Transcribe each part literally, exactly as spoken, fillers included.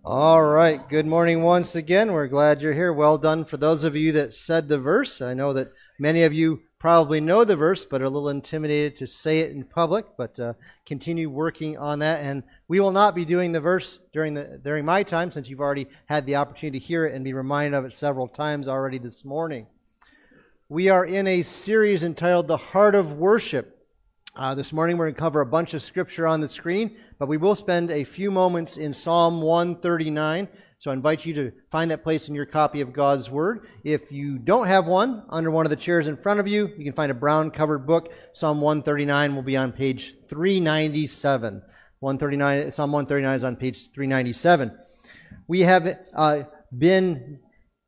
All right. Good morning once again. We're glad you're here. Well done for those of you that said the verse. I know that many of you probably know the verse, but are a little intimidated to say it in public, but uh, continue working on that. And we will not be doing the verse during the during my time, since you've already had the opportunity to hear it and be reminded of it several times already this morning. We are in a series entitled The Heart of Worship. Uh, this morning we're going to cover a bunch of scripture on the screen, but we will spend a few moments in Psalm one thirty-nine. So I invite you to find that place in your copy of God's Word. If you don't have one, under one of the chairs in front of you, you can find a brown-covered book. Psalm one thirty-nine will be on page three ninety-seven. one thirty-nine, Psalm one thirty-nine is on page three ninety-seven. We have uh, been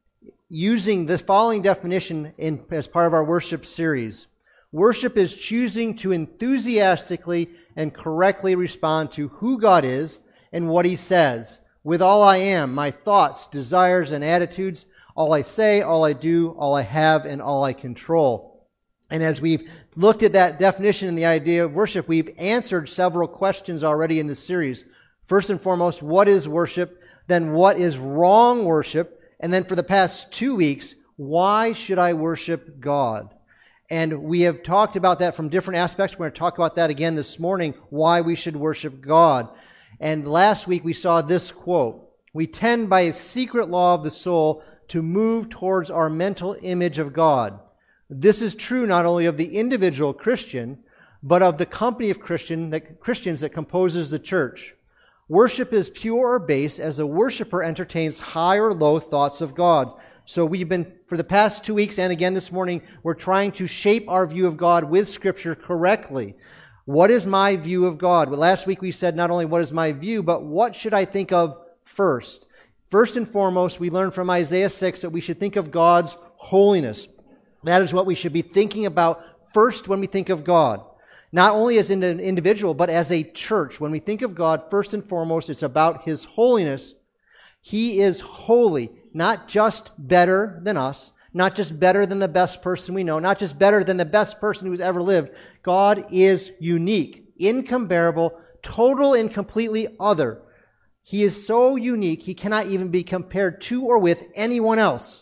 using the following definition in, as part of our worship series. Worship is choosing to enthusiastically and correctly respond to who God is and what He says. With all I am, my thoughts, desires, and attitudes, all I say, all I do, all I have, and all I control. And as we've looked at that definition and the idea of worship, we've answered several questions already in this series. First and foremost, what is worship? Then what is wrong worship? And then for the past two weeks, why should I worship God? And we have talked about that from different aspects. We're going to talk about that again this morning, why we should worship God. And last week we saw this quote: "We tend by a secret law of the soul to move towards our mental image of God. This is true not only of the individual Christian, but of the company of Christian that, Christians that composes the church. Worship is pure or base as the worshiper entertains high or low thoughts of God." So we've been, for the past two weeks and again this morning, we're trying to shape our view of God with Scripture correctly. What is my view of God? Well, last week we said not only what is my view, but what should I think of first? First and foremost, we learned from Isaiah six that we should think of God's holiness. That is what we should be thinking about first when we think of God. Not only as an individual, but as a church. When we think of God, first and foremost, it's about His holiness. He is holy, not just better than us, not just better than the best person we know, not just better than the best person who's ever lived. God is unique, incomparable, total and completely other. He is so unique, He cannot even be compared to or with anyone else.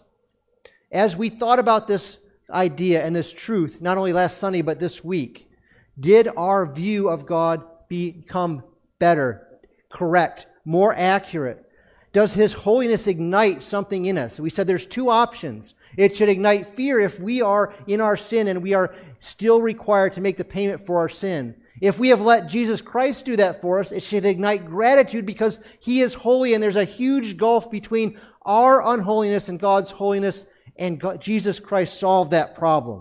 As we thought about this idea and this truth, not only last Sunday, but this week, did our view of God become better, correct, more accurate? Does His holiness ignite something in us? We said there's two options. It should ignite fear if we are in our sin and we are still required to make the payment for our sin. If we have let Jesus Christ do that for us, it should ignite gratitude because He is holy and there's a huge gulf between our unholiness and God's holiness, and God, Jesus Christ solved that problem.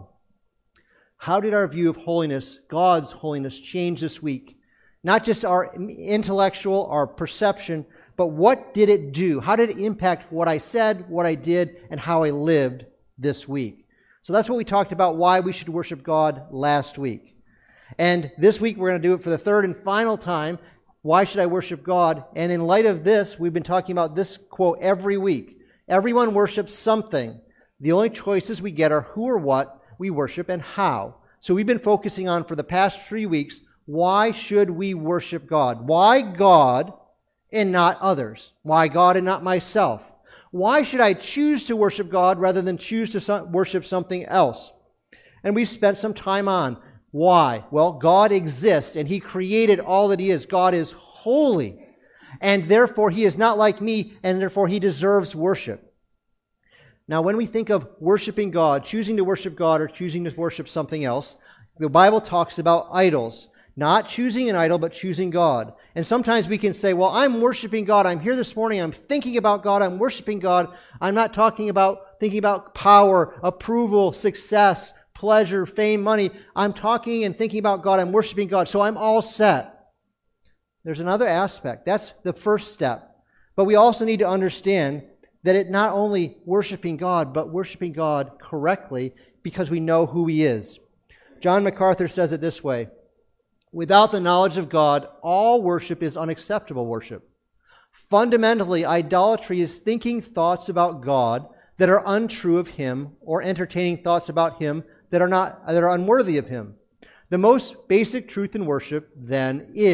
How did our view of holiness, God's holiness, change this week? Not just our intellectual, our perception, but what did it do? How did it impact what I said, what I did, and how I lived this week? So that's what we talked about, why we should worship God last week. And this week we're going to do it for the third and final time. Why should I worship God? And in light of this, we've been talking about this quote every week. Everyone worships something. The only choices we get are who or what we worship and how. So we've been focusing on, for the past three weeks, why should we worship God? Why God and not others? Why God and not myself? Why should I choose to worship God rather than choose to worship something else? And we've spent some time on why. Well, God exists and He created all that He is. God is holy, and therefore He is not like me, and therefore He deserves worship. Now, when we think of worshiping God, choosing to worship God or choosing to worship something else, the Bible talks about idols. Not choosing an idol, but choosing God. And sometimes we can say, well, I'm worshiping God. I'm here this morning. I'm thinking about God. I'm worshiping God. I'm not talking about thinking about power, approval, success, pleasure, fame, money. I'm talking and thinking about God. I'm worshiping God. So I'm all set. There's another aspect. That's the first step. But we also need to understand that it not only worshiping God, but worshiping God correctly because we know who He is. John MacArthur says it this way: "Without the knowledge of God, all worship is unacceptable worship. Fundamentally, idolatry is thinking thoughts about God that are untrue of Him, or entertaining thoughts about Him that are not that are unworthy of Him. The most basic truth in worship, then, is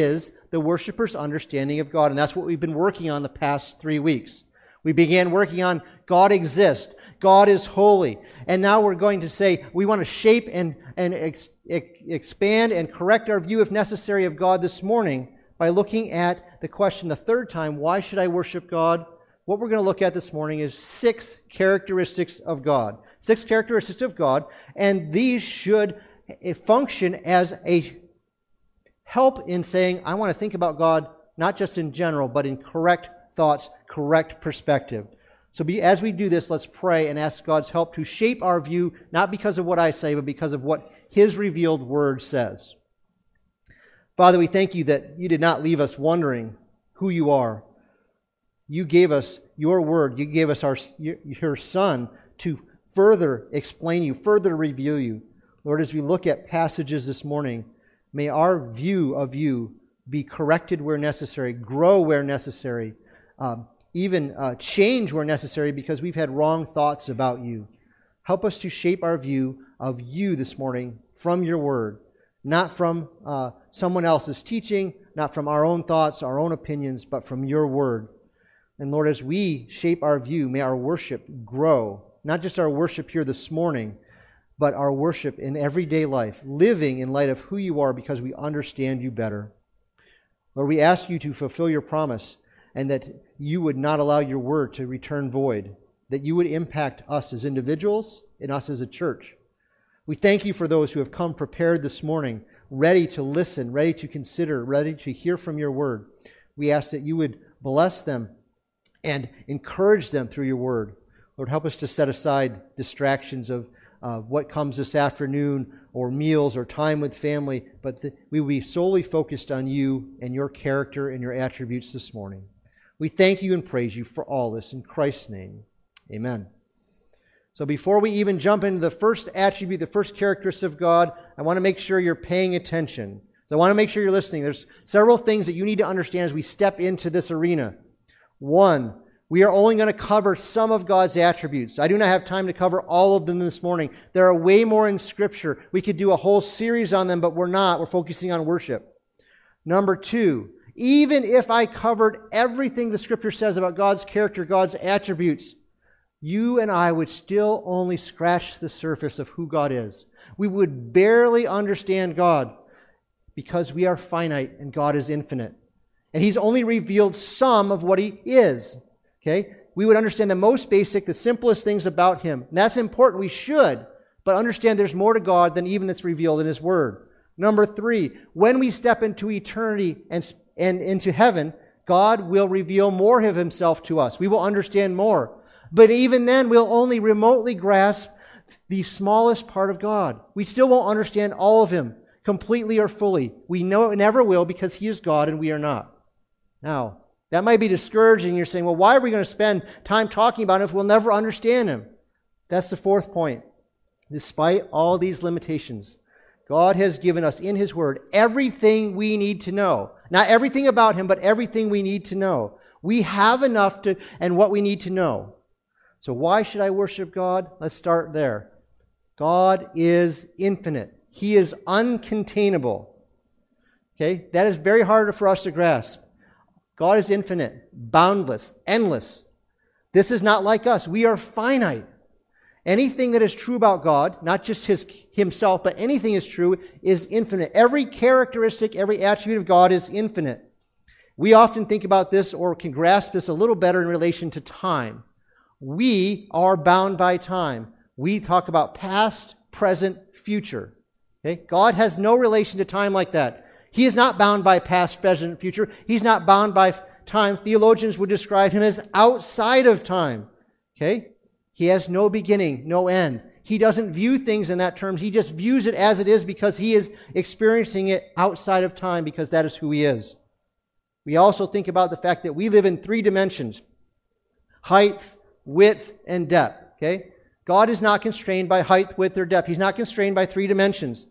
the worshiper's understanding of God. And that's what we've been working on the past three weeks. We began working on God exists, God is holy. And now we're going to say we want to shape and, and ex, ex, expand and correct our view, if necessary, of God this morning by looking at the question the third time, why should I worship God? What we're going to look at this morning is six characteristics of God. Six characteristics of God, and these should function as a help in saying, I want to think about God not just in general, but in correct thoughts, correct perspective. So be, as we do this, let's pray and ask God's help to shape our view, not because of what I say, but because of what His revealed Word says. Father, we thank You that You did not leave us wondering who You are. You gave us Your Word. You gave us our, Your Son to further explain You, further reveal You. Lord, as we look at passages this morning, may our view of You be corrected where necessary, grow where necessary, um, even uh, change where necessary because we've had wrong thoughts about You. Help us to shape our view of You this morning from Your Word, not from uh, someone else's teaching, not from our own thoughts, our own opinions, but from Your Word. And Lord, as we shape our view, may our worship grow, not just our worship here this morning, but our worship in everyday life, living in light of who You are because we understand You better. Lord, we ask You to fulfill Your promise and that You would not allow Your Word to return void, that You would impact us as individuals and us as a church. We thank You for those who have come prepared this morning, ready to listen, ready to consider, ready to hear from Your Word. We ask that You would bless them and encourage them through Your Word. Lord, help us to set aside distractions of uh, what comes this afternoon or meals or time with family, but that we will be solely focused on You and Your character and Your attributes this morning. We thank You and praise You for all this in Christ's name. Amen. So before we even jump into the first attribute, the first characteristic of God, I want to make sure you're paying attention. So I want to make sure you're listening. There's several things that you need to understand as we step into this arena. One, we are only going to cover some of God's attributes. I do not have time to cover all of them this morning. There are way more in Scripture. We could do a whole series on them, but we're not. We're focusing on worship. Number two, even if I covered everything the Scripture says about God's character, God's attributes, you and I would still only scratch the surface of who God is. We would barely understand God because we are finite and God is infinite. And He's only revealed some of what He is. Okay? We would understand the most basic, the simplest things about Him. And that's important. We should. But understand there's more to God than even that's revealed in His Word. Number three, when we step into eternity and, and into heaven, God will reveal more of Himself to us. We will understand more. But even then, we'll only remotely grasp the smallest part of God. We still won't understand all of Him completely or fully. We know it never will because He is God and we are not. Now, that might be discouraging. You're saying, well, why are we going to spend time talking about Him if we'll never understand Him? That's the fourth point. Despite all these limitations, God has given us in His Word everything we need to know. Not everything about Him, but everything we need to know. We have enough to, and what we need to know. So why should I worship God? Let's start there. God is infinite. He is uncontainable. Okay? That is very hard for us to grasp. God is infinite, boundless, endless. This is not like us. We are finite. Anything that is true about God, not just His Himself, but anything is true, is infinite. Every characteristic, every attribute of God is infinite. We often think about this or can grasp this a little better in relation to time. We are bound by time. We talk about past, present, future. Okay? God has no relation to time like that. He is not bound by past, present, future. He's not bound by time. Theologians would describe Him as outside of time. Okay? He has no beginning, no end. He doesn't view things in that terms. He just views it as it is because He is experiencing it outside of time because that is who He is. We also think about the fact that we live in three dimensions. Height, width, and depth. Okay? God is not constrained by height, width, or depth. He's not constrained by three dimensions.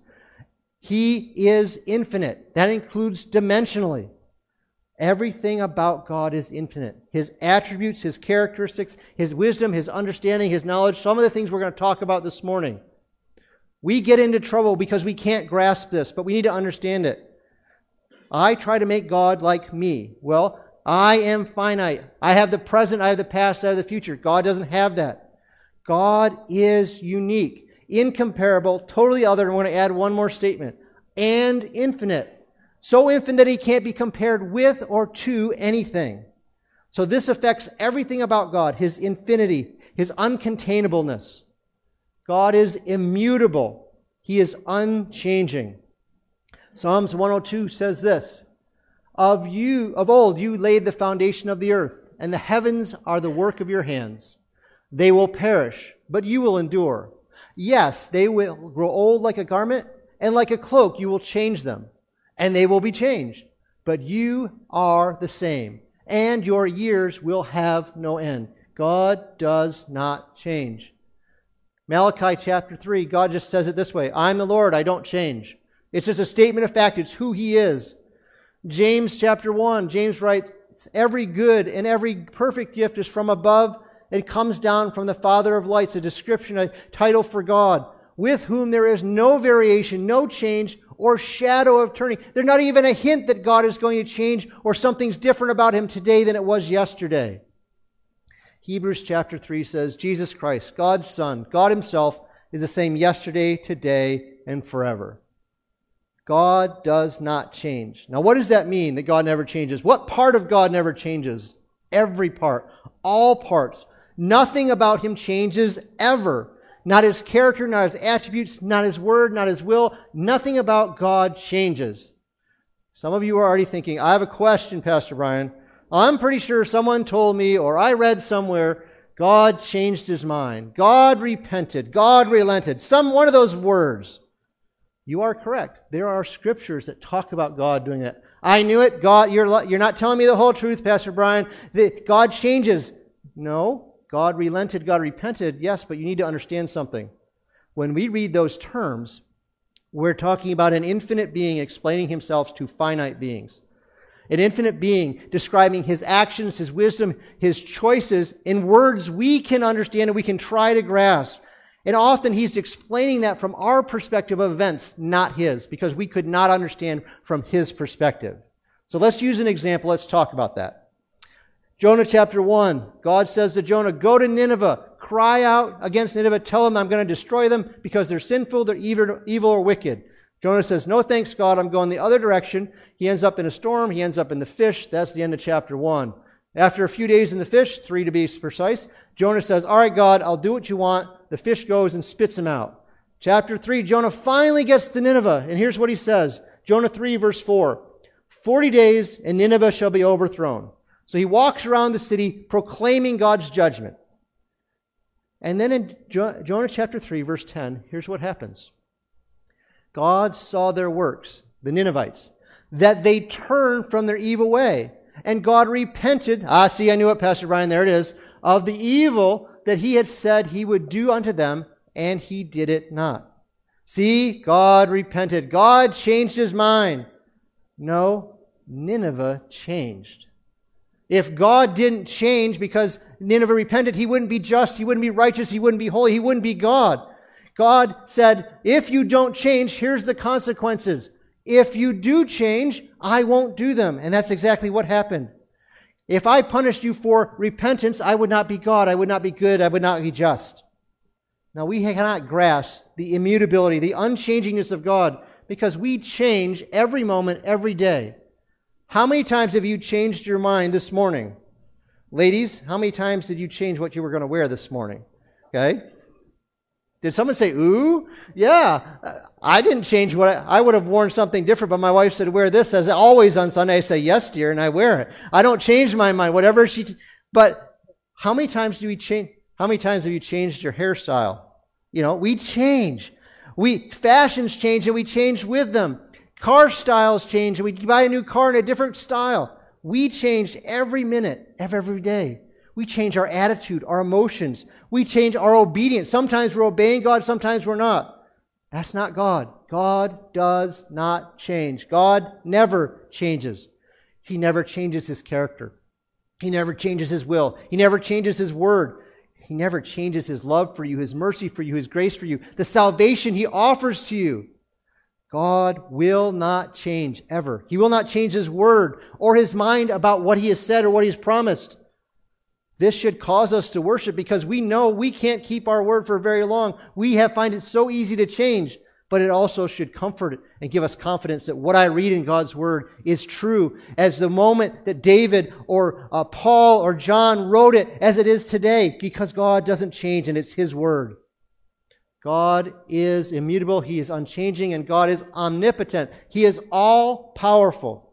He is infinite. That includes dimensionally. Everything about God is infinite. His attributes, His characteristics, His wisdom, His understanding, His knowledge, some of the things we're going to talk about this morning. We get into trouble because we can't grasp this, but we need to understand it. I try to make God like me. Well, I am finite. I have the present, I have the past, I have the future. God doesn't have that. God is unique, incomparable, totally other. And I want to add one more statement. And infinite. So infinite that he can't be compared with or to anything. So this affects everything about God, his infinity, his uncontainableness. God is immutable. He is unchanging. Psalms one oh two says this, Of you, of old, you laid the foundation of the earth, and the heavens are the work of your hands. They will perish, but you will endure. Yes, they will grow old like a garment, and like a cloak you will change them, and they will be changed. But you are the same, and your years will have no end. God does not change. Malachi chapter three, God just says it this way, I'm the Lord, I don't change. It's just a statement of fact, it's who he is. James chapter one, James writes, every good and every perfect gift is from above and comes down from the Father of lights, a description, a title for God, with whom there is no variation, no change, or shadow of turning. There's not even a hint that God is going to change or something's different about him today than it was yesterday. Hebrews chapter three says, Jesus Christ, God's Son, God himself, is the same yesterday, today, and forever. God does not change. Now, what does that mean, that God never changes? What part of God never changes? Every part. All parts. Nothing about him changes ever. Not his character, not his attributes, not his word, not his will. Nothing about God changes. Some of you are already thinking, I have a question, Pastor Brian. I'm pretty sure someone told me, or I read somewhere, God changed his mind. God repented. God relented. Some one of those words. You are correct. There are scriptures that talk about God doing that. I knew it. God, you're, you're not telling me the whole truth, Pastor Brian. The, God changes. No. God relented. God repented. Yes, but you need to understand something. When we read those terms, we're talking about an infinite being explaining himself to finite beings. An infinite being describing his actions, his wisdom, his choices in words we can understand and we can try to grasp. And often he's explaining that from our perspective of events, not his, because we could not understand from his perspective. So let's use an example. Let's talk about that. Jonah chapter one, God says to Jonah, go to Nineveh, cry out against Nineveh, tell them I'm going to destroy them because they're sinful, they're evil, evil or wicked. Jonah says, no thanks, God, I'm going the other direction. He ends up in a storm, he ends up in the fish. That's the end of chapter one. After a few days in the fish, three to be precise, Jonah says, all right, God, I'll do what you want. The fish goes and spits him out. Chapter three, Jonah finally gets to Nineveh, and here's what he says. Jonah three, verse four. Forty days, and Nineveh shall be overthrown. So he walks around the city proclaiming God's judgment. And then in jo- Jonah chapter three, verse ten, here's what happens. God saw their works, the Ninevites, that they turned from their evil way. And God repented, ah, see, I knew it, Pastor Brian, there it is, of the evil that he had said he would do unto them, and he did it not. See, God repented. God changed his mind. No, Nineveh changed. If God didn't change because Nineveh repented, he wouldn't be just, he wouldn't be righteous, he wouldn't be holy, he wouldn't be God. God said, if you don't change, here's the consequences. If you do change, I won't do them. And that's exactly what happened. If I punished you for repentance, I would not be God, I would not be good, I would not be just. Now we cannot grasp the immutability, the unchangingness of God, because we change every moment, every day. How many times have you changed your mind this morning? Ladies, how many times did you change what you were going to wear this morning? Okay? Did someone say, ooh? Yeah. I didn't change what I, I would have worn something different, but my wife said, wear this as always on Sunday. I say, yes, dear, and I wear it. I don't change my mind, whatever she, t- but how many times do we change? How many times have you changed your hairstyle? You know, we change. We, fashions change and we change with them. Car styles change and we buy a new car in a different style. We change every minute, every, every day. We change our attitude, our emotions. We change our obedience. Sometimes we're obeying God, sometimes we're not. That's not God. God does not change. God never changes. He never changes his character. He never changes his will. He never changes his word. He never changes his love for you, his mercy for you, his grace for you, the salvation he offers to you. God will not change ever. He will not change His word or His mind about what He has said or what He's promised. This should cause us to worship because we know we can't keep our word for very long. We have find it so easy to change, but it also should comfort and give us confidence that what I read in God's word is true as the moment that David or uh, Paul or John wrote it as it is today, because God doesn't change and it's His word. God is immutable, He is unchanging, and God is omnipotent. He is all-powerful.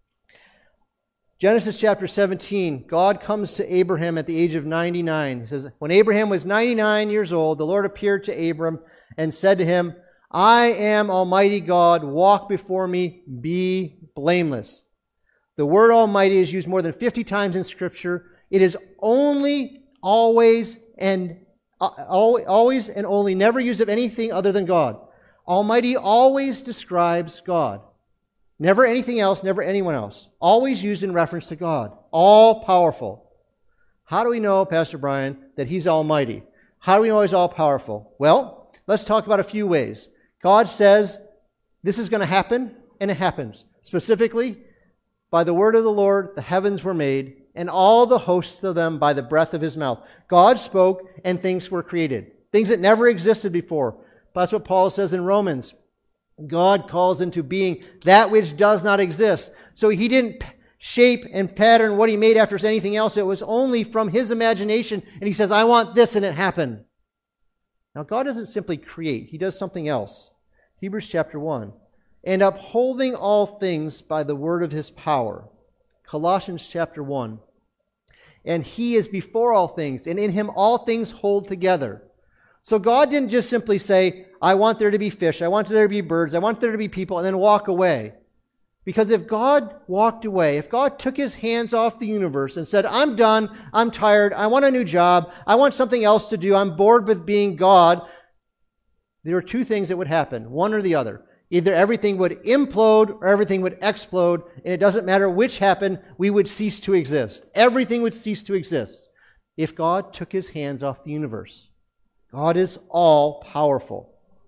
Genesis chapter seventeen, God comes to Abraham at the age of ninety-nine. He says, when Abraham was ninety-nine years old, the Lord appeared to Abram and said to him, I am Almighty God, walk before me, be blameless. The word Almighty is used more than fifty times in Scripture. It is only, always, and uh, always and only, never used of anything other than God. Almighty always describes God. Never anything else, never anyone else. Always used in reference to God. All-powerful. How do we know, Pastor Brian, that He's almighty? How do we know He's all-powerful? Well, let's talk about a few ways. God says this is going to happen, and it happens. Specifically, by the word of the Lord, the heavens were made, and all the hosts of them by the breath of His mouth. God spoke, and things were created. Things that never existed before. That's what Paul says in Romans. God calls into being that which does not exist. So He didn't shape and pattern what He made after anything else. It was only from His imagination, and He says, I want this, and it happened. Now, God doesn't simply create. He does something else. Hebrews chapter one. And upholding all things by the word of His power. Colossians chapter one. And He is before all things, and in Him all things hold together. So God didn't just simply say, I want there to be fish, I want there to be birds, I want there to be people, and then walk away. Because if God walked away, if God took His hands off the universe and said, I'm done, I'm tired, I want a new job, I want something else to do, I'm bored with being God, there are two things that would happen, one or the other. Either everything would implode or everything would explode, and it doesn't matter which happened, we would cease to exist. Everything would cease to exist if God took His hands off the universe. God is all-powerful.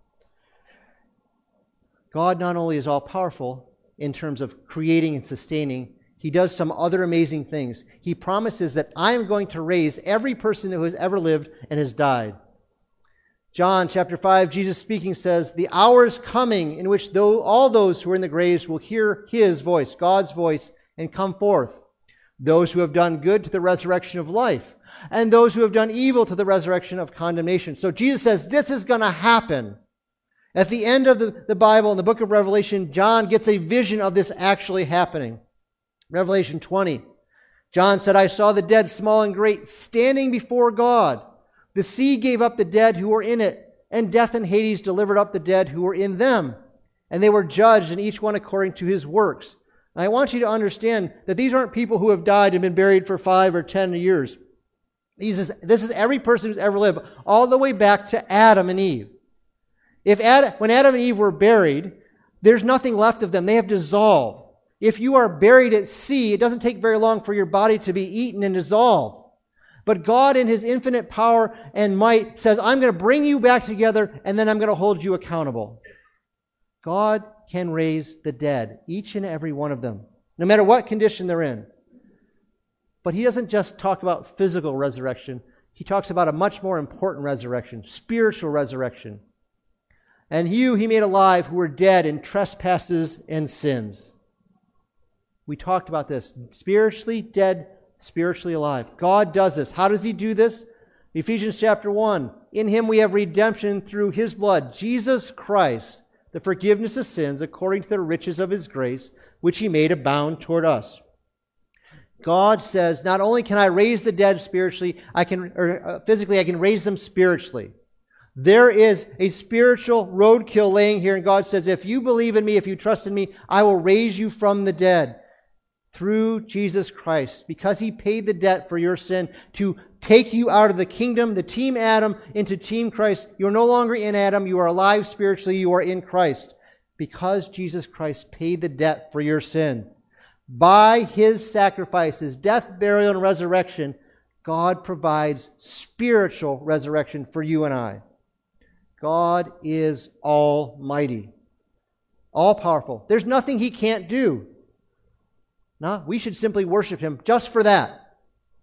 God not only is all-powerful in terms of creating and sustaining, He does some other amazing things. He promises that I am going to raise every person who has ever lived and has died. John chapter five, Jesus speaking says, the hour is coming in which though all those who are in the graves will hear His voice, God's voice, and come forth. Those who have done good to the resurrection of life, and those who have done evil to the resurrection of condemnation. So Jesus says this is going to happen. At the end of the, the Bible, in the book of Revelation, John gets a vision of this actually happening. Revelation twenty. John said, I saw the dead, small and great, standing before God. The sea gave up the dead who were in it, and death and Hades delivered up the dead who were in them. And they were judged, and each one according to his works. And I want you to understand that these aren't people who have died and been buried for five or ten years. These is, this is every person who's ever lived, all the way back to Adam and Eve. If Adam, when Adam and Eve were buried, there's nothing left of them. They have dissolved. If you are buried at sea, it doesn't take very long for your body to be eaten and dissolved. But God in His infinite power and might says, I'm going to bring you back together and then I'm going to hold you accountable. God can raise the dead, each and every one of them, no matter what condition they're in. But He doesn't just talk about physical resurrection. He talks about a much more important resurrection, spiritual resurrection. And you He made alive who were dead in trespasses and sins. We talked about this. Spiritually dead, spiritually alive. God does this. How does He do this? Ephesians chapter one. In Him we have redemption through His blood, Jesus Christ, the forgiveness of sins according to the riches of His grace, which He made abound toward us. God says, not only can I raise the dead spiritually, I can, or uh, physically, I can raise them spiritually. There is a spiritual roadkill laying here, and God says, if you believe in me, if you trust in me, I will raise you from the dead through Jesus Christ, because He paid the debt for your sin to take you out of the kingdom, the team Adam, into team Christ. You're no longer in Adam. You are alive spiritually. You are in Christ, because Jesus Christ paid the debt for your sin. By His sacrifice, His death, burial, and resurrection, God provides spiritual resurrection for you and I. God is almighty. all-powerful. There's nothing He can't do. No, we should simply worship Him just for that.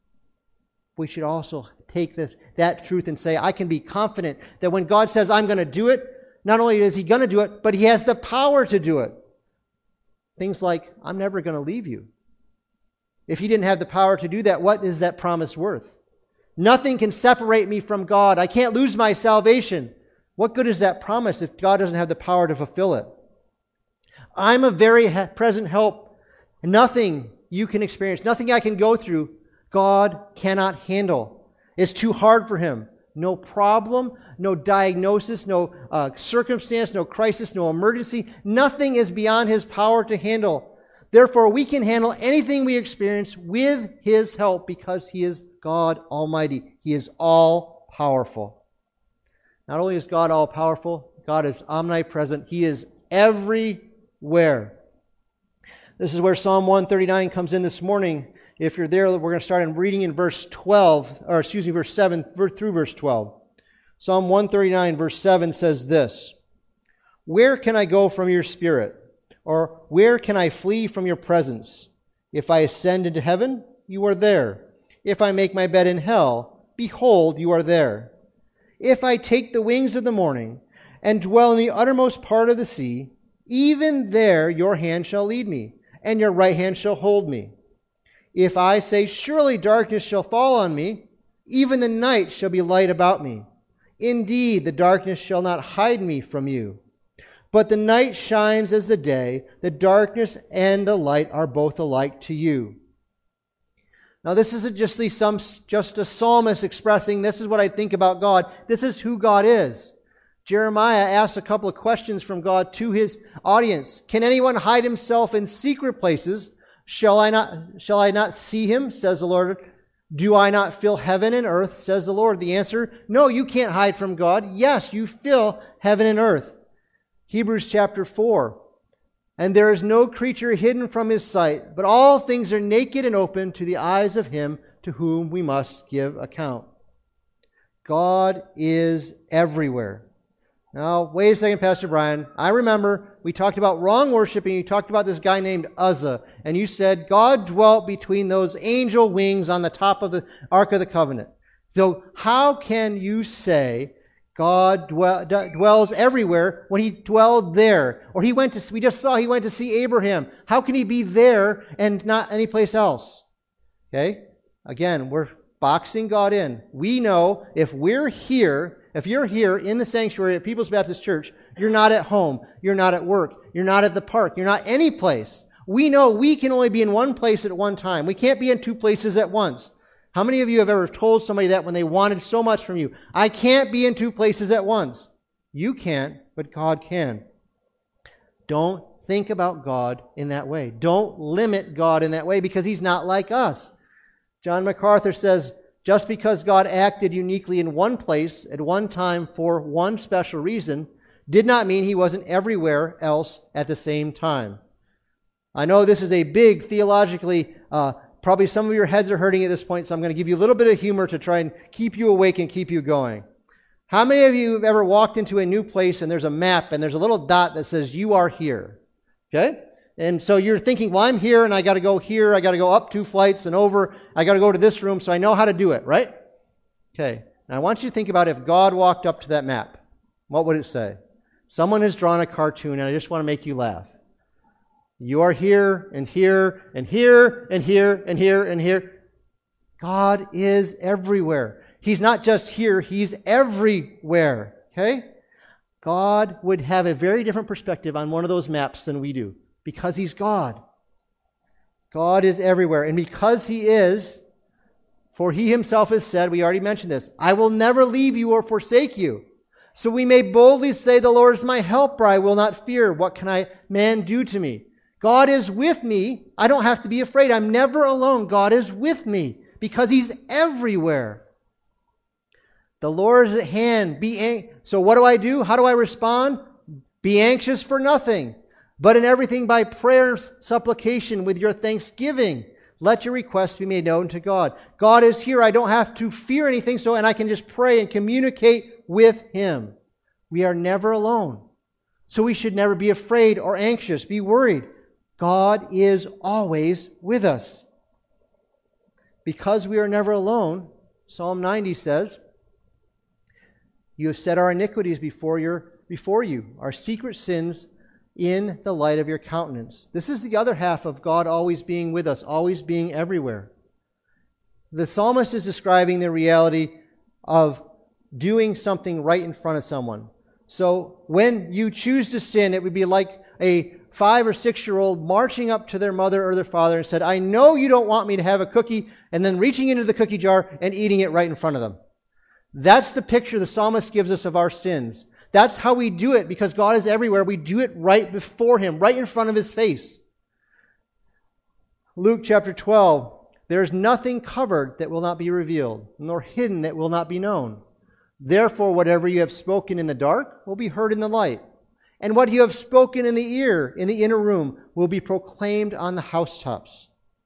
We should also take the, that truth and say, I can be confident that when God says I'm going to do it, not only is He going to do it, but He has the power to do it. Things like, I'm never going to leave you. If He didn't have the power to do that, what is that promise worth? Nothing can separate me from God. I can't lose my salvation. What good is that promise if God doesn't have the power to fulfill it? I'm a very present help. Nothing you can experience, nothing I can go through, God cannot handle. It's too hard for Him. No problem, no diagnosis, no uh, circumstance, no crisis, no emergency. Nothing is beyond His power to handle. Therefore, we can handle anything we experience with His help because He is God Almighty. He is all-powerful. Not only is God all-powerful, God is omnipresent. He is everywhere. This is where Psalm one thirty-nine comes in this morning. If you're there, we're going to start in reading in verse twelve, or excuse me, verse seven through verse twelve. Psalm one thirty-nine, verse seven says this, Where can I go from your spirit? Or where can I flee from your presence? If I ascend into heaven, you are there. If I make my bed in hell, behold, you are there. If I take the wings of the morning and dwell in the uttermost part of the sea, even there your hand shall lead me, and your right hand shall hold me. If I say, Surely darkness shall fall on me, even the night shall be light about me. Indeed, the darkness shall not hide me from you. But the night shines as the day, the darkness and the light are both alike to you. Now this isn't just, the, some, just a psalmist expressing, this is what I think about God. This is who God is. Jeremiah asks a couple of questions from God to his audience. Can anyone hide himself in secret places? Shall I not, shall I not see Him, says the Lord? Do I not fill heaven and earth, says the Lord? The answer, no, you can't hide from God. Yes, you fill heaven and earth. Hebrews chapter four. And there is no creature hidden from His sight, but all things are naked and open to the eyes of Him to whom we must give account. God is everywhere. Now, wait a second, Pastor Brian. I remember we talked about wrong worshiping. You talked about this guy named Uzzah. And you said God dwelt between those angel wings on the top of the Ark of the Covenant. So how can you say God dwell, dwells everywhere when He dwelled there? Or He went to, we just saw He went to see Abraham. How can He be there and not anyplace else? Okay? Again, we're boxing God in. We know if we're here, if you're here in the sanctuary at People's Baptist Church, you're not at home, you're not at work, you're not at the park, you're not any place. We know we can only be in one place at one time. We can't be in two places at once. How many of you have ever told somebody that when they wanted so much from you? I can't be in two places at once. You can't, but God can. Don't think about God in that way. Don't limit God in that way because He's not like us. John MacArthur says, just because God acted uniquely in one place at one time for one special reason did not mean He wasn't everywhere else at the same time. I know this is a big theologically, uh, probably some of your heads are hurting at this point, so I'm going to give you a little bit of humor to try and keep you awake and keep you going. How many of you have ever walked into a new place and there's a map and there's a little dot that says you are here? Okay? And so you're thinking, well, I'm here and I got to go here. I got to go up two flights and over. I got to go to this room so I know how to do it, right? Okay. Now I want you to think about if God walked up to that map. What would it say? Someone has drawn a cartoon and I just want to make you laugh. You are here and here and here and here and here and here. God is everywhere. He's not just here. He's everywhere. Okay? God would have a very different perspective on one of those maps than we do. Because He's God. God is everywhere. And because He is, for He Himself has said, we already mentioned this, I will never leave you or forsake you. So we may boldly say, the Lord is my helper. I will not fear. What can I man do to me? God is with me. I don't have to be afraid. I'm never alone. God is with me because He's everywhere. The Lord is at hand. Be an- so what do I do? How do I respond? Be anxious for nothing. But in everything by prayer and supplication with your thanksgiving, let your requests be made known to God. God is here. I don't have to fear anything, so and I can just pray and communicate with Him. We are never alone. So we should never be afraid or anxious, be worried. God is always with us. Because we are never alone, Psalm ninety says, you have set our iniquities before your before you, our secret sins in the light of your countenance. This is the other half of God always being with us, always being everywhere. The psalmist is describing the reality of doing something right in front of someone. So when you choose to sin, it would be like a five or six-year-old marching up to their mother or their father and said, I know you don't want me to have a cookie, and then reaching into the cookie jar and eating it right in front of them. That's the picture the psalmist gives us of our sins. That's how we do it, because God is everywhere. We do it right before Him, right in front of His face. Luke chapter twelve, there is nothing covered that will not be revealed, nor hidden that will not be known. Therefore, whatever you have spoken in the dark will be heard in the light. And what you have spoken in the ear, in the inner room, will be proclaimed on the housetops.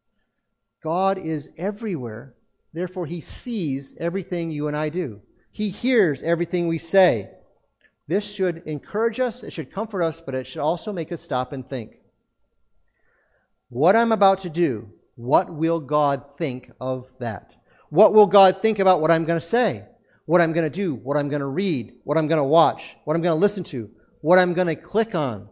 God is everywhere. Therefore, He sees everything you and I do. He hears everything we say. This should encourage us, it should comfort us, but it should also make us stop and think. What I'm about to do, what will God think of that? What will God think about what I'm going to say? What I'm going to do? What I'm going to read? What I'm going to watch? What I'm going to listen to? What I'm going to click on?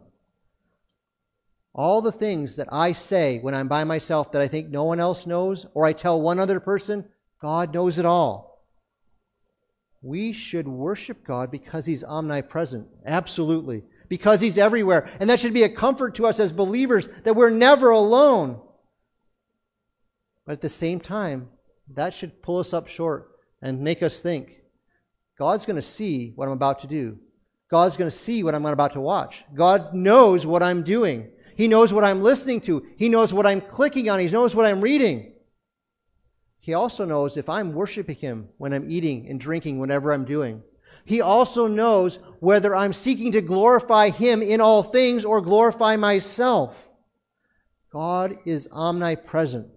All the things that I say when I'm by myself that I think no one else knows, or I tell one other person, God knows it all. We should worship God because He's omnipresent. Absolutely. Because He's everywhere. And that should be a comfort to us as believers that we're never alone. But at the same time, that should pull us up short and make us think, God's going to see what I'm about to do. God's going to see what I'm about to watch. God knows what I'm doing. He knows what I'm listening to. He knows what I'm clicking on. He knows what I'm reading. He also knows if I'm worshiping Him when I'm eating and drinking, whatever I'm doing. He also knows whether I'm seeking to glorify Him in all things or glorify myself. God is omnipresent.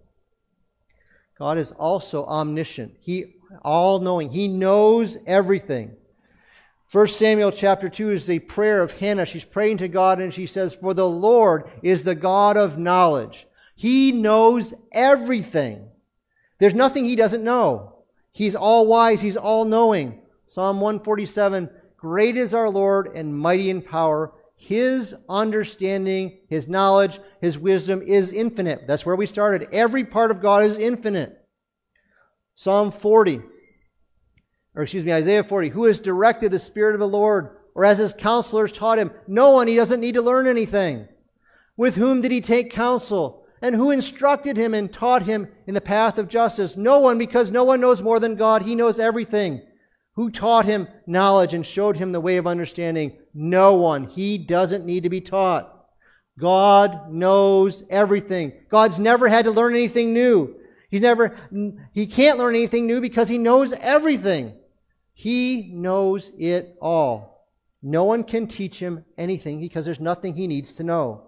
God is also omniscient. He all-knowing. He knows everything. First Samuel chapter two is the prayer of Hannah. She's praying to God and she says, for the Lord is the God of knowledge. He knows everything. There's nothing He doesn't know. He's all-wise. He's all-knowing. Psalm one forty-seven, great is our Lord and mighty in power. His understanding, His knowledge, His wisdom is infinite. That's where we started. Every part of God is infinite. Psalm forty, or excuse me, Isaiah forty, who has directed the Spirit of the Lord, or as His counselors taught Him? No one. He doesn't need to learn anything. With whom did He take counsel? And who instructed Him and taught Him in the path of justice? No one, because no one knows more than God. He knows everything. Who taught Him knowledge and showed Him the way of understanding? No one. He doesn't need to be taught. God knows everything. God's never had to learn anything new. He's never, He can't learn anything new because He knows everything. He knows it all. No one can teach Him anything because there's nothing He needs to know.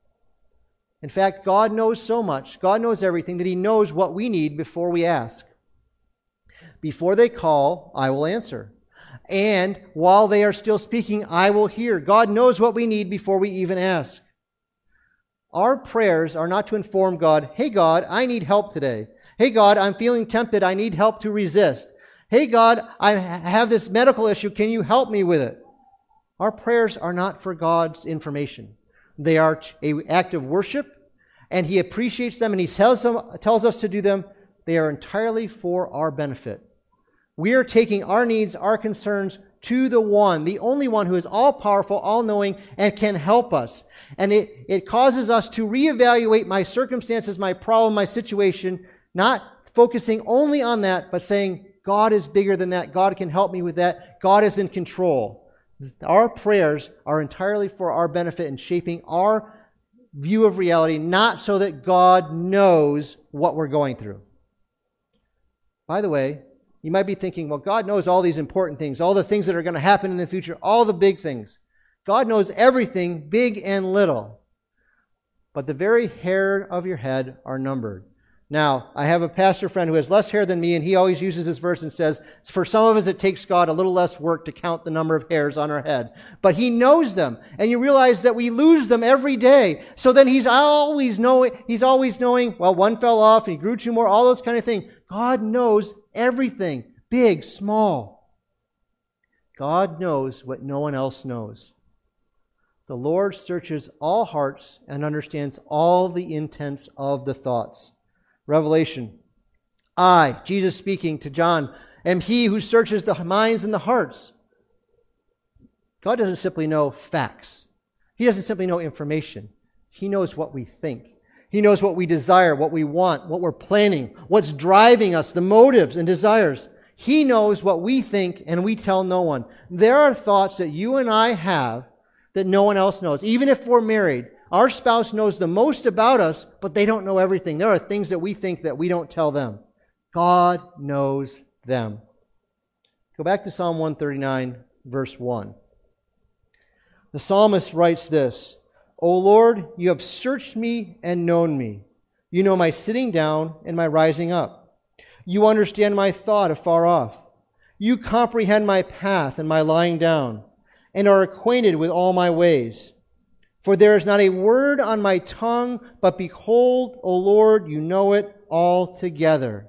In fact, God knows so much, God knows everything, that He knows what we need before we ask. Before they call, I will answer. And while they are still speaking, I will hear. God knows what we need before we even ask. Our prayers are not to inform God, hey God, I need help today. Hey God, I'm feeling tempted. I need help to resist. Hey God, I have this medical issue. Can you help me with it? Our prayers are not for God's information. They are an act of worship, and He appreciates them, and He tells, them, tells us to do them. They are entirely for our benefit. We are taking our needs, our concerns to the one, the only one who is all-powerful, all-knowing, and can help us. And it, it causes us to reevaluate my circumstances, my problem, my situation, not focusing only on that, but saying, God is bigger than that. God can help me with that. God is in control. Our prayers are entirely for our benefit and shaping our view of reality, not so that God knows what we're going through. By the way, you might be thinking, well, God knows all these important things, all the things that are going to happen in the future, all the big things. God knows everything, big and little. But the very hair of your head are numbered. Now, I have a pastor friend who has less hair than me, and he always uses this verse and says, for some of us it takes God a little less work to count the number of hairs on our head. But he knows them, and you realize that we lose them every day. So then he's always knowing, he's always knowing, well, one fell off, and he grew two more, all those kind of things. God knows everything, big, small. God knows what no one else knows. The Lord searches all hearts and understands all the intents of the thoughts. Revelation. I, Jesus speaking to John, am he who searches the minds and the hearts. God doesn't simply know facts. He doesn't simply know information. He knows what we think. He knows what we desire, what we want, what we're planning, what's driving us, the motives and desires. He knows what we think and we tell no one. There are thoughts that you and I have that no one else knows. Even if we're married, our spouse knows the most about us, but they don't know everything. There are things that we think that we don't tell them. God knows them. Go back to Psalm one thirty-nine, verse one. The psalmist writes this, O Lord, you have searched me and known me. You know my sitting down and my rising up. You understand my thought afar off. You comprehend my path and my lying down, and are acquainted with all my ways. For there is not a word on my tongue, but behold, O Lord, you know it altogether.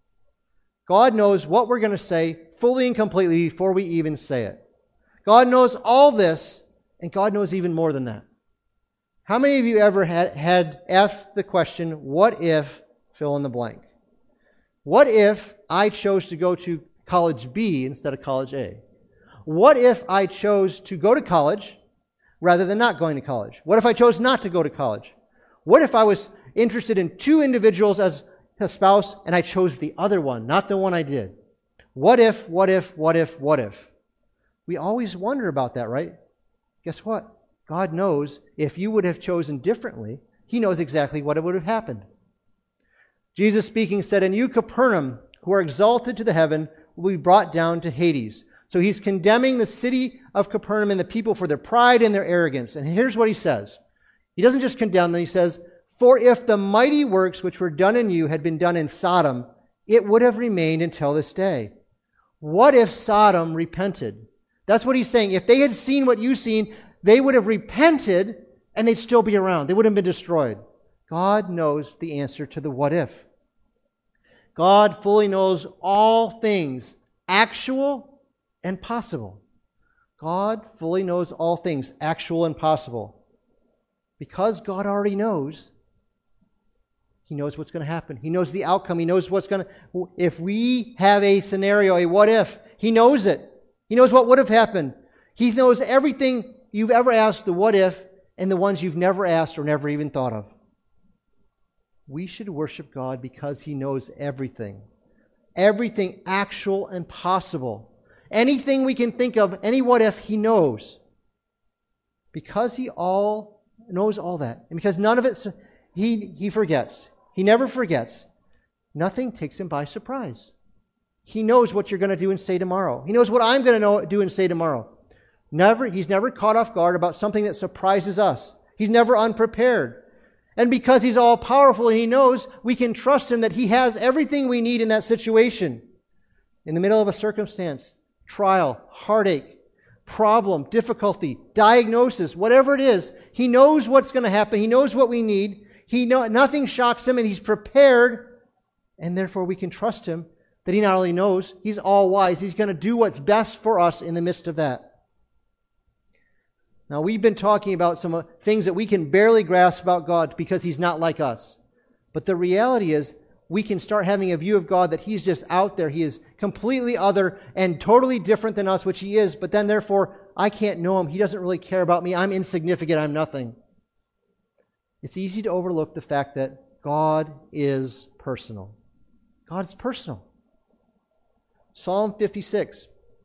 God knows what we're going to say fully and completely before we even say it. God knows all this, and God knows even more than that. How many of you ever had, had asked the question, what if, fill in the blank? What if I chose to go to college B instead of college A? What if I chose to go to college rather than not going to college? What if I chose not to go to college? What if I was interested in two individuals as a spouse and I chose the other one, not the one I did? What if, what if, what if, what if? We always wonder about that, right? Guess what? God knows if you would have chosen differently, He knows exactly what would have happened. Jesus speaking said, and you, Capernaum, who are exalted to the heaven, will be brought down to Hades. So He's condemning the city of Capernaum and the people for their pride and their arrogance. And here's what He says. He doesn't just condemn them. He says, for if the mighty works which were done in you had been done in Sodom, it would have remained until this day. What if Sodom repented? That's what He's saying. If they had seen what you've seen, they would have repented and they'd still be around. They wouldn't have been destroyed. God knows the answer to the what if. God fully knows all things, actual and possible. God fully knows all things, actual and possible. Because God already knows, He knows what's going to happen. He knows the outcome. He knows what's going to... If we have a scenario, a what if, He knows it. He knows what would have happened. He knows everything you've ever asked, the what if, and the ones you've never asked or never even thought of. We should worship God because He knows everything. Everything actual and possible. Anything we can think of, any what if, He knows. Because He all knows all that. And because none of it, He, he forgets. He never forgets. Nothing takes Him by surprise. He knows what you're going to do and say tomorrow. He knows what I'm going to know, do and say tomorrow. Never, He's never caught off guard about something that surprises us. He's never unprepared. And because He's all-powerful and He knows, we can trust Him that He has everything we need in that situation. In the middle of a circumstance, trial, heartache, problem, difficulty, diagnosis, whatever it is, He knows what's going to happen. He knows what we need. He know, nothing shocks Him, and He's prepared. And therefore we can trust Him that He not only knows, He's all-wise. He's going to do what's best for us in the midst of that. Now, we've been talking about some things that we can barely grasp about God because He's not like us. But the reality is, we can start having a view of God that He's just out there. He is completely other and totally different than us, which He is. But then, therefore, I can't know Him. He doesn't really care about me. I'm insignificant. I'm nothing. It's easy to overlook the fact that God is personal. God's personal. Psalm fifty-six.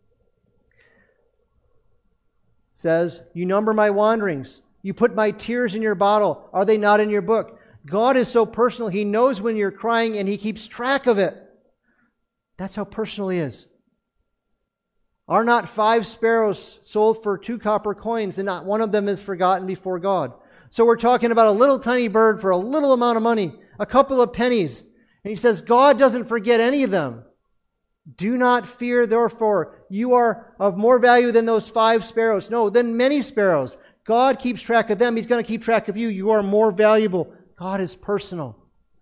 Says, you number my wanderings. You put my tears in your bottle. Are they not in your book? God is so personal. He knows when you're crying and He keeps track of it. That's how personal He is. Are not five sparrows sold for two copper coins, and not one of them is forgotten before God? So we're talking about a little tiny bird for a little amount of money, a couple of pennies. And he says, God doesn't forget any of them. Do not fear, therefore. You are of more value than those five sparrows. No, than many sparrows. God keeps track of them. He's going to keep track of you. You are more valuable. God is personal.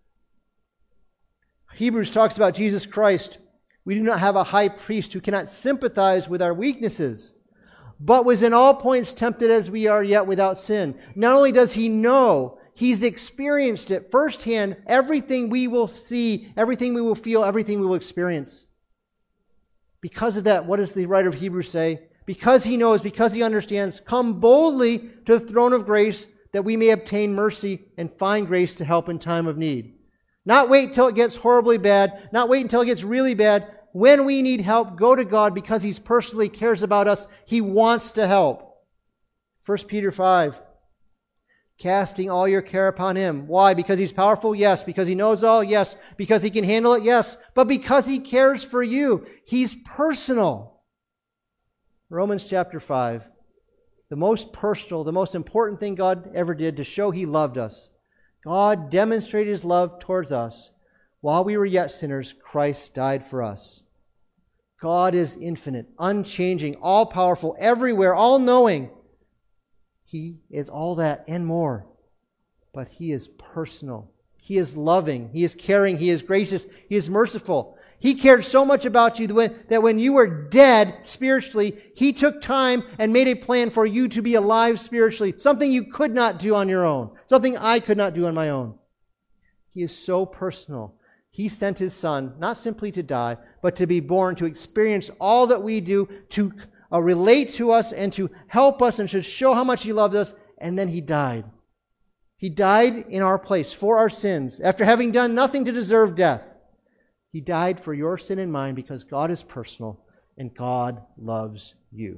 Hebrews talks about Jesus Christ. We do not have a high priest who cannot sympathize with our weaknesses, but was in all points tempted as we are, yet without sin. Not only does he know, he's experienced it firsthand. Everything we will see, everything we will feel, everything we will experience. Because of that, what does the writer of Hebrews say? Because he knows, because he understands, come boldly to the throne of grace that we may obtain mercy and find grace to help in time of need. Not wait till it gets horribly bad. Not wait until it gets really bad. When we need help, go to God because He personally cares about us. He wants to help. First Peter five. Casting all your care upon Him. Why? Because He's powerful? Yes. Because He knows all? Yes. Because He can handle it? Yes. But because He cares for you. He's personal. Romans chapter five. The most personal, the most important thing God ever did to show He loved us. God demonstrated His love towards us. While we were yet sinners, Christ died for us. God is infinite, unchanging, all-powerful, everywhere, all-knowing. He is all that and more. But He is personal. He is loving. He is caring. He is gracious. He is merciful. He cared so much about you that when you were dead spiritually, He took time and made a plan for you to be alive spiritually. Something you could not do on your own. Something I could not do on my own. He is so personal. He sent His Son, not simply to die, but to be born, to experience all that we do, to uh, relate to us and to help us and to show how much He loves us. And then He died. He died in our place for our sins, after having done nothing to deserve death. He died for your sin and mine because God is personal and God loves you.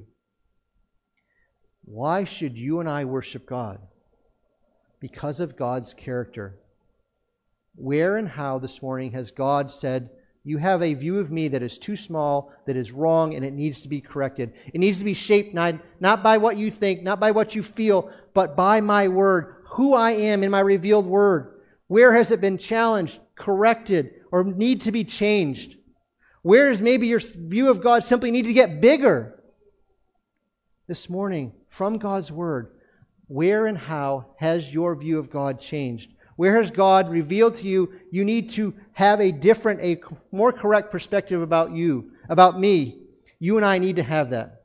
Why should you and I worship God? Because of God's character. Where and how this morning has God said, you have a view of me that is too small, that is wrong, and it needs to be corrected. It needs to be shaped not, not by what you think, not by what you feel, but by my word, who I am in my revealed word. Where has it been challenged, corrected, or need to be changed? Where is maybe your view of God simply need to get bigger? This morning, from God's Word, where and how has your view of God changed? Where has God revealed to you you need to have a different, a more correct perspective about you, about me? You and I need to have that.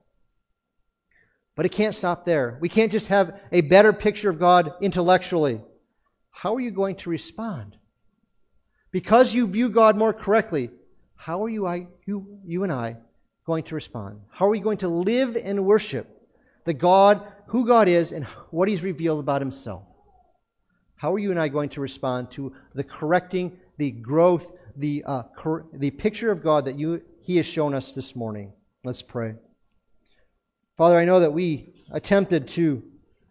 But it can't stop there. We can't just have a better picture of God intellectually. How are you going to respond? Because you view God more correctly, how are you, I, you, you and I going to respond? How are we going to live and worship the God, who God is, and what He's revealed about Himself? How are you and I going to respond to the correcting, the growth, the uh, cor- the picture of God that you He has shown us this morning? Let's pray. Father, I know that we attempted to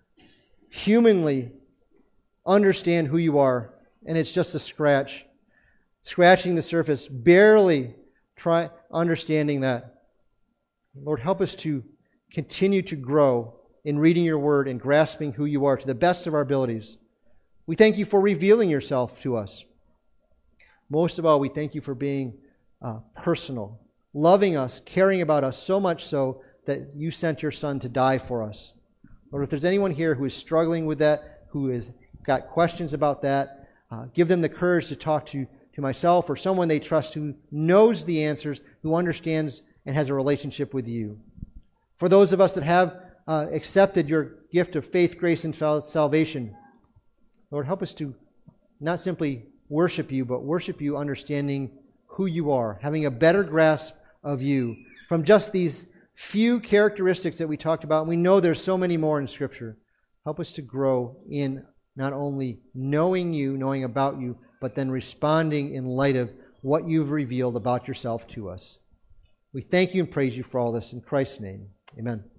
humanly understand who You are, and it's just a scratch. Scratching the surface, barely try understanding that. Lord, help us to continue to grow in reading Your Word and grasping who You are to the best of our abilities. We thank You for revealing Yourself to us. Most of all, we thank You for being uh, personal, loving us, caring about us so much so that You sent Your Son to die for us. Lord, if there's anyone here who is struggling with that, who has got questions about that, uh, give them the courage to talk to to myself or someone they trust who knows the answers, who understands and has a relationship with You. For those of us that have uh, accepted Your gift of faith, grace, and salvation, Lord, help us to not simply worship You, but worship You understanding who You are, having a better grasp of You from just these few characteristics that we talked about. And we know there's so many more in Scripture. Help us to grow in not only knowing You, knowing about You, but then responding in light of what You've revealed about Yourself to us. We thank You and praise You for all this in Christ's name. Amen.